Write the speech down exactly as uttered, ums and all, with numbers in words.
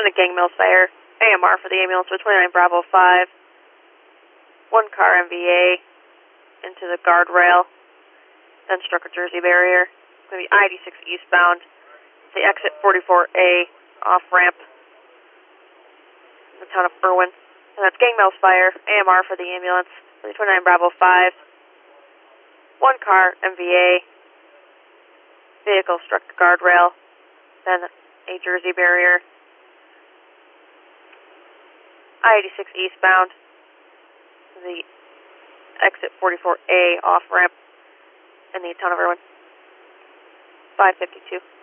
Lieutenant Gang Mills Fire, A M R for the ambulance with twenty-nine Bravo five. One car M V A into the guardrail, then struck a Jersey barrier. It's going to be I eighty-six eastbound, the exit forty-four A off ramp in the town of Irwin. And that's Gang Mills Fire, A M R for the ambulance with twenty-nine Bravo five. One car M V A, vehicle struck the guardrail, then a Jersey barrier. I eighty-six eastbound, the exit forty-four A off ramp in the town of Irwin. five fifty-two.